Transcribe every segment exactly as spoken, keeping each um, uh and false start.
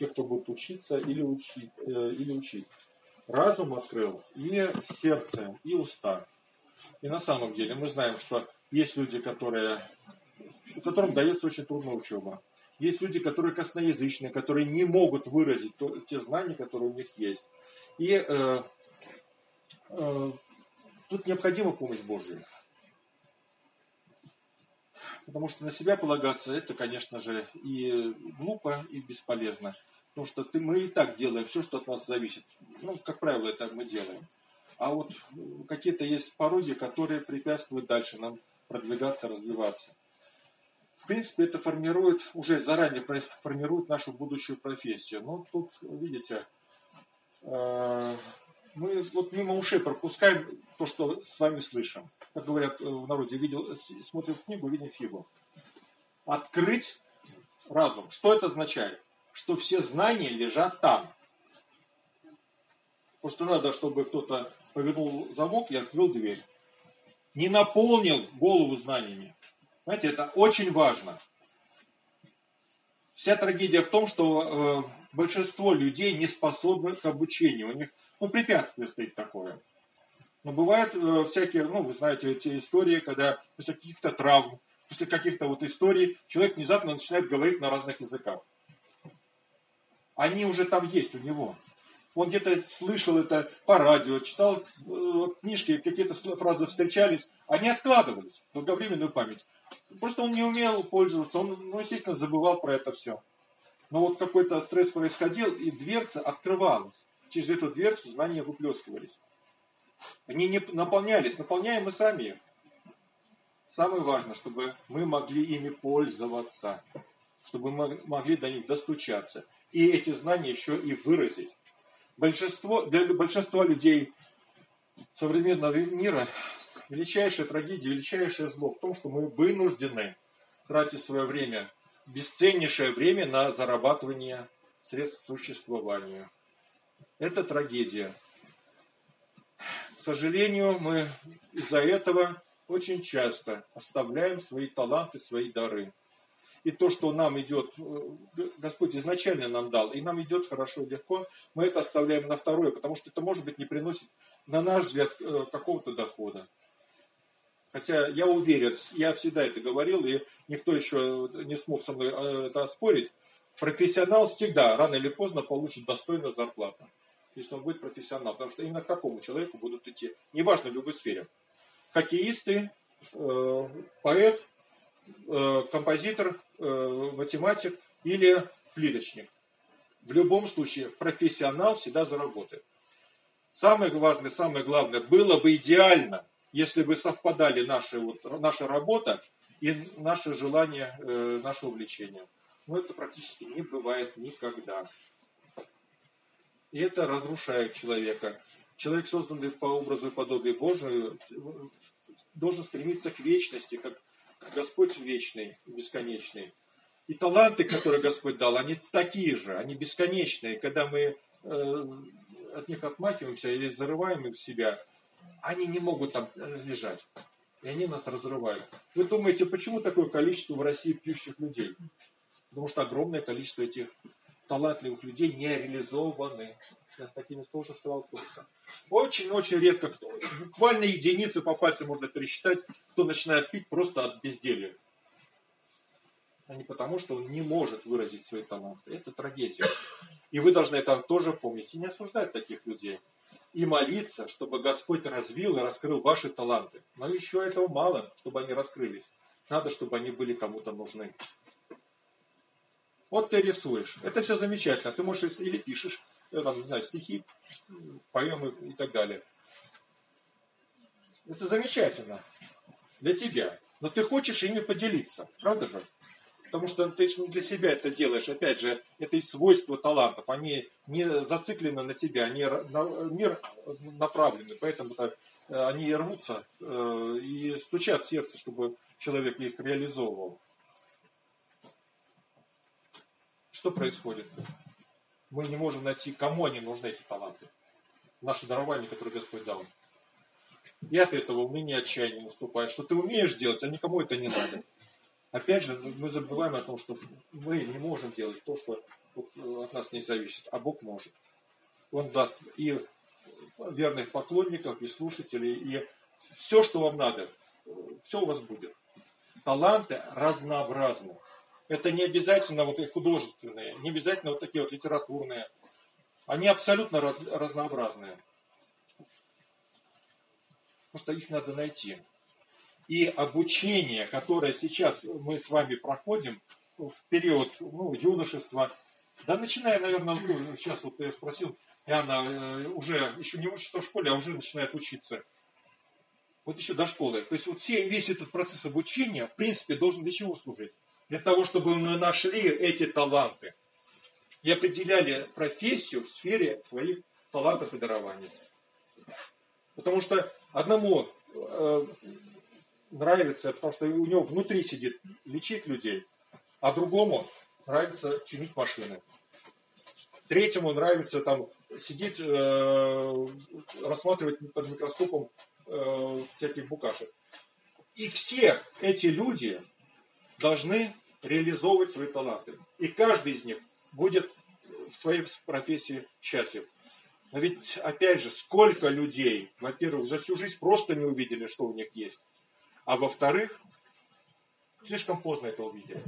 те, кто будет учиться или учить, э, или учить. Разум открыл и сердце, и уста. И на самом деле мы знаем, что есть люди, которые, которым дается очень трудная учеба. Есть люди, которые косноязычные, которые не могут выразить то, те знания, которые у них есть. И э, э, тут необходима помощь Божия. Потому что на себя полагаться, это, конечно же, и глупо, и бесполезно. Потому что ты, мы и так делаем все, что от нас зависит. Ну, как правило, это мы делаем. А вот какие-то есть пороги, которые препятствуют дальше нам продвигаться, развиваться. В принципе, это формирует, уже заранее формирует нашу будущую профессию. Но тут, видите, мы вот мимо ушей пропускаем то, что с вами слышим. Как говорят в народе, видел, смотрим в книгу, видим фигу. Открыть разум. Что это означает? Что все знания лежат там. Просто надо, чтобы кто-то повернул замок и открыл дверь. Не наполнил голову знаниями. Знаете, это очень важно. Вся трагедия в том, что э, большинство людей не способны к обучению. У них, ну, препятствие стоит такое. Но бывают э, всякие, ну, вы знаете, эти истории, когда после каких-то травм, после каких-то вот историй человек внезапно начинает говорить на разных языках. Они уже там есть у него. Он где-то слышал это по радио, читал э, книжки, какие-то фразы встречались, они откладывались в долговременную память. Просто он не умел пользоваться, он, ну, естественно, забывал про это все. Но вот какой-то стресс происходил, и дверца открывалась. Через эту дверцу знания выплескивались. Они не наполнялись, наполняем мы сами их. Самое важное, чтобы мы могли ими пользоваться, чтобы мы могли до них достучаться. И эти знания еще и выразить. Большинство, для большинства людей современного мира величайшая трагедия, величайшее зло в том, что мы вынуждены тратить свое время, бесценнейшее время на зарабатывание средств существования. Это трагедия. К сожалению, мы из-за этого очень часто оставляем свои таланты, свои дары. И то, что нам идет, Господь изначально нам дал, и нам идет хорошо, легко, мы это оставляем на второе, потому что это, может быть, не приносит, на наш взгляд, какого-то дохода. Хотя я уверен, я всегда это говорил, и никто еще не смог со мной это оспорить, профессионал всегда, рано или поздно, получит достойную зарплату, если он будет профессионал. Потому что именно к такому человеку будут идти, неважно в любой сфере. Хоккеисты, поэт, композитор, математик или плиточник. В любом случае профессионал всегда заработает. Самое важное, самое главное, было бы идеально, если бы совпадали наши, вот, наша работа и наше желание, наше увлечение. Но это практически не бывает никогда. И это разрушает человека. Человек, созданный по образу и подобию Божию, должен стремиться к вечности, как Господь вечный, бесконечный. И таланты, которые Господь дал, они такие же, они бесконечные. Когда мы э, от них отмахиваемся или зарываем их в себя, они не могут там лежать. И они нас разрывают. Вы думаете, почему такое количество в России пьющих людей? Потому что огромное количество этих талантливых людей не реализованы. Я с такими тоже сталкивался. Очень-очень редко, кто, буквально единицы по пальцам можно пересчитать, кто начинает пить просто от безделья. А не потому, что он не может выразить свои таланты. Это трагедия. И вы должны это тоже помнить и не осуждать таких людей. И молиться, чтобы Господь развил и раскрыл ваши таланты. Но еще этого мало, чтобы они раскрылись. Надо, чтобы они были кому-то нужны. Вот ты рисуешь. Это все замечательно. Ты можешь или пишешь, там, не знаю, стихи, поэмы и так далее. Это замечательно для тебя. Но ты хочешь ими поделиться. Правда же? Потому что ты не для себя это делаешь. Опять же, это и свойства талантов. Они не зациклены на тебя, они на мир направлены. Поэтому они рвутся и стучат в сердце, чтобы человек их реализовывал. Что происходит? Мы не можем найти, кому они нужны, эти таланты. Наши дарования, которые Господь дал. И от этого уныние, отчаяние наступает. Что ты умеешь делать, а никому это не надо. Опять же, мы забываем о том, что мы не можем делать то, что от нас не зависит, а Бог может. Он даст и верных поклонников, и слушателей, и все, что вам надо, все у вас будет. Таланты разнообразны. Это не обязательно вот художественные, не обязательно вот такие вот литературные. Они абсолютно раз, разнообразные. Просто их надо найти. И обучение, которое сейчас мы с вами проходим в период ну, юношества, да начиная, наверное, ну, сейчас вот я спросил, и она уже еще не учится в школе, а уже начинает учиться. Вот еще до школы. То есть вот все, весь этот процесс обучения, в принципе, должен для чего служить? Для того, чтобы мы нашли эти таланты и определяли профессию в сфере своих талантов и дарований. Потому что одному э, нравится, потому что у него внутри сидит лечить людей, а другому нравится чинить машины. Третьему нравится там сидеть, э, рассматривать под микроскопом э, всяких букашек. И все эти люди должны реализовывать свои таланты. И каждый из них будет в своей профессии счастлив. Но ведь, опять же, сколько людей, во-первых, за всю жизнь просто не увидели, что у них есть. А во-вторых, слишком поздно это увидели.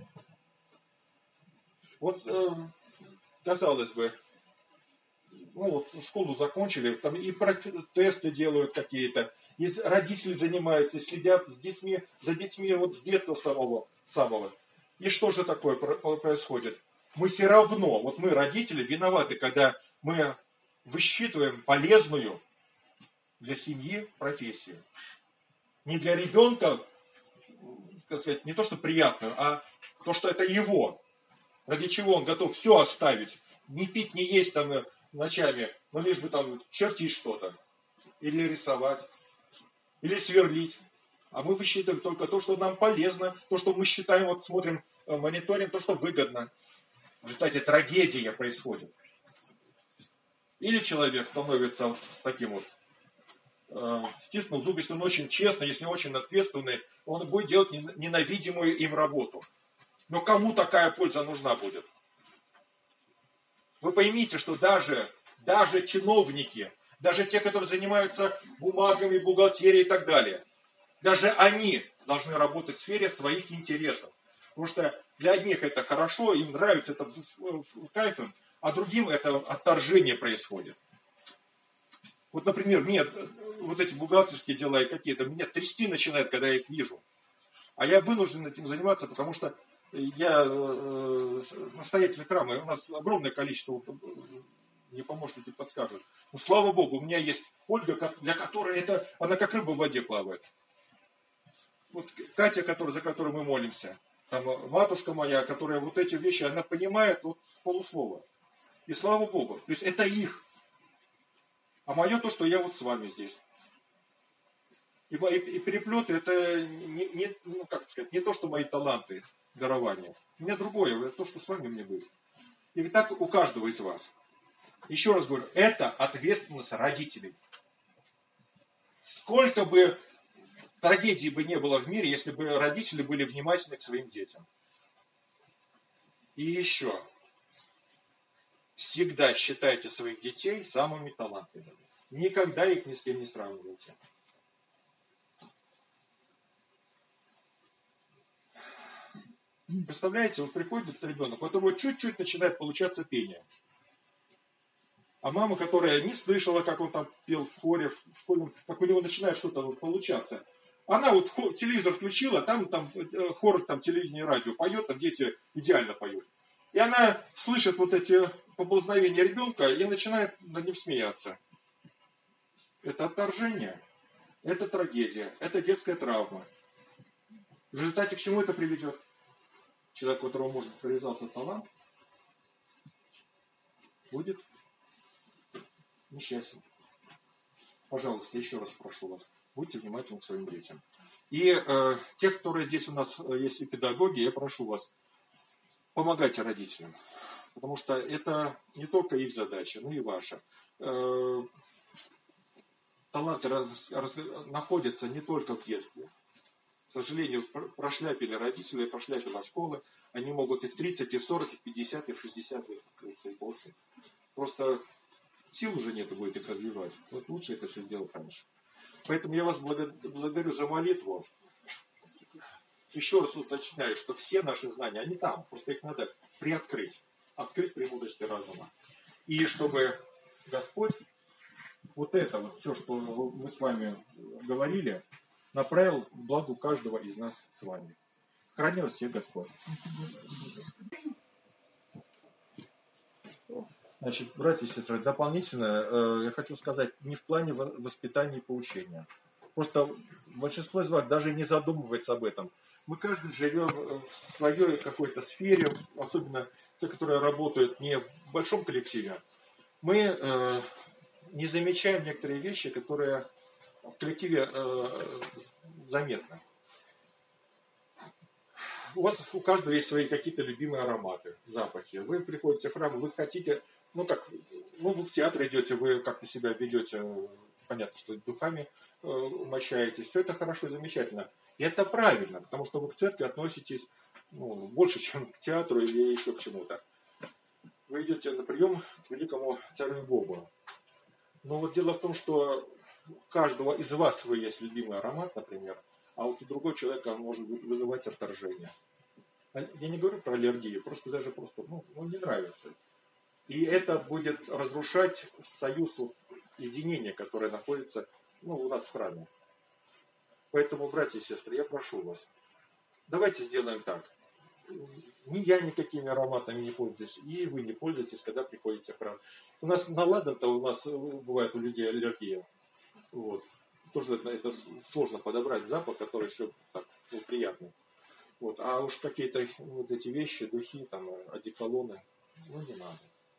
Вот, э, казалось бы, ну вот школу закончили, там и тесты делают какие-то, и родители занимаются, следят с детьми, за детьми вот с детства самого, самого. И что же такое происходит? Мы все равно, вот мы, родители, виноваты, когда мы высчитываем полезную для семьи профессию. Не для ребенка, так сказать, не то, что приятную, а то, что это его. Ради чего он готов все оставить. Не пить, не есть там ночами, но лишь бы там чертить что-то. Или рисовать. Или сверлить. А мы высчитываем только то, что нам полезно, то, что мы считаем, вот смотрим, мониторим, то, что выгодно. В результате трагедия происходит. Или человек становится вот таким вот, э, стиснул зубы, если он очень честный, если он очень ответственный, он будет делать ненавидимую им работу. Но кому такая польза нужна будет? Вы поймите, что даже, даже чиновники, даже те, которые занимаются бумагами, бухгалтерией и так далее, даже они должны работать в сфере своих интересов. Потому что для одних это хорошо, им нравится это кайфом, а другим это отторжение происходит. Вот, например, мне вот эти бухгалтерские дела и какие-то, меня трясти начинает, когда я их вижу. А я вынужден этим заниматься, потому что я э, настоятель храма, и у нас огромное количество, мне помощники подскажут. Но слава Богу, у меня есть Ольга, для которой это, она как рыба в воде плавает. Вот Катя, который, за которую мы молимся, там матушка моя, которая вот эти вещи, она понимает вот с полуслова. И слава Богу, то есть это их. А мое то, что я вот с вами здесь. И, и, и переплеты, это не, не, ну, как сказать, не то, что мои таланты, дарования. У меня другое, это то, что с вами мне будет. И так у каждого из вас. Еще раз говорю, это ответственность родителей. Сколько бы трагедий бы не было в мире, если бы родители были внимательны к своим детям. И еще. Всегда считайте своих детей самыми талантливыми. Никогда их ни с кем не сравнивайте. Представляете, вот приходит ребенок, у которого чуть-чуть начинает получаться пение. А мама, которая не слышала, как он там пел в хоре, в школе, как у него начинает что-то вот получаться. Она вот телевизор включила, там, там хор, там телевидение, радио поет, там дети идеально поют. И она слышит вот эти поползновения ребенка и начинает над ним смеяться. Это отторжение, это трагедия, это детская травма. В результате к чему это приведет? Человек, у которого, может, привязался талант, будет несчастен. Пожалуйста, еще раз прошу вас, будьте внимательны к своим детям. И э, те, которые здесь у нас есть и педагоги, я прошу вас, помогайте родителям. Потому что это не только их задача, но и ваша. Э, таланты раз, раз, находятся не только в детстве. сожалению, прошляпили родители, прошляпила школа. Они могут и в тридцать, и в сорок, и в пятьдесят, и в шестьдесят лет открыться, и больше. Просто сил уже нет будет их развивать. Вот лучше это все сделать раньше. Поэтому я вас благодарю за молитву. Еще раз уточняю, что все наши знания, они там. Просто их надо приоткрыть. Открыть премудрости разума. И чтобы Господь вот это вот все, что мы с вами говорили, направил к благу каждого из нас с вами. Храни вас всех Господь. Значит, братья и сестры, дополнительно э, я хочу сказать, не в плане воспитания и поучения. Просто большинство из вас даже не задумывается об этом. Мы каждый живем в своей какой-то сфере, особенно те, которые работают не в большом коллективе. Мы э, не замечаем некоторые вещи, которые в коллективе э, заметны. У вас у каждого есть свои какие-то любимые ароматы, запахи. Вы приходите в храм, вы хотите, ну как, ну вы в театр идете, вы как-то себя ведете, понятно, что духами э, умощаетесь. Все это хорошо и замечательно. И это правильно, потому что вы к церкви относитесь ну, больше, чем к театру или еще к чему-то. Вы идете на прием к великому царю Богу. Но вот дело в том, что у каждого из вас свой есть любимый аромат, например, а вот у другого человека он может вызывать отторжение. Я не говорю про аллергию, просто даже просто, ну, ну не нравится. И это будет разрушать союз, вот, единение, которое находится ну, у нас в храме. Поэтому, братья и сестры, я прошу вас, давайте сделаем так. Ни я никакими ароматами не пользуюсь, и вы не пользуетесь, когда приходите в храм. У нас на ладан-то у нас бывает у людей аллергия. Вот. Тоже это, это сложно подобрать запах, который еще так, ну, приятный. Вот. А уж какие-то вот эти вещи, духи, там, одеколоны, ну не надо.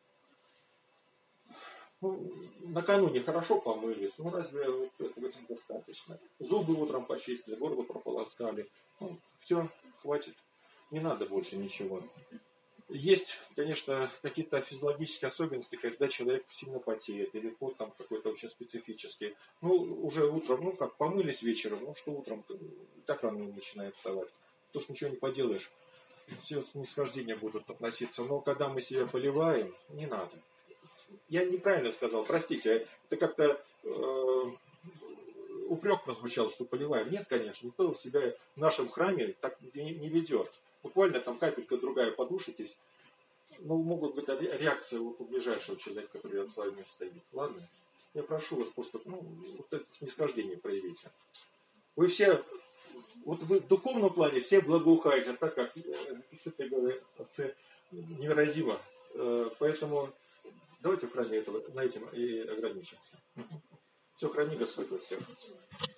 Ну, накануне хорошо помылись, ну разве вот этого достаточно? Зубы утром почистили, горло прополоскали. Ну, все, хватит. Не надо больше ничего. Есть, конечно, какие-то физиологические особенности, когда человек сильно потеет, или пост там какой-то очень специфический. Ну, уже утром, ну как, помылись вечером, ну что утром, так рано начинает вставать. То, что ничего не поделаешь, все снисхождения будут относиться. Но когда мы себя поливаем, не надо. Я неправильно сказал, простите, это как-то э, упрек прозвучал, что поливаем. Нет, конечно, никто себя в нашем храме так не, не ведет. Буквально там капелька другая подушитесь. Ну, могут быть реакции вот у ближайшего человека, который рядом с вами стоит. Ладно? Я прошу вас просто, ну, вот это снисхождение проявите. Вы все, вот вы в духовном плане все благоухаете, так как святые говорят, отцы невыразимо. Поэтому давайте в храме этого, на этим и ограничимся. Все, храни Господь вас всех.